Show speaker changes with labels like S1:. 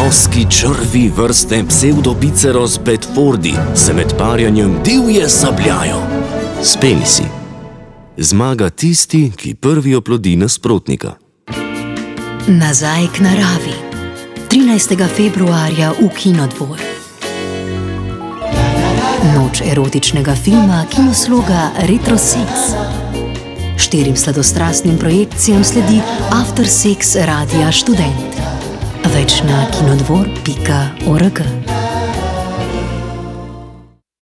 S1: Morski črvi vrste Pseudopiceros bedfordi se med parjanjem divje sabljajo. Speli si. Zmaga tisti, ki prvi oplodi nasprotnika.
S2: Nazaj k naravi. 13. februarja v Kinodvor. Noč erotičnega filma kinosloga Retro Sex. 4 sladostrastnim projekcijam sledi After Sex Radia Študent. Več na kinodvor.org.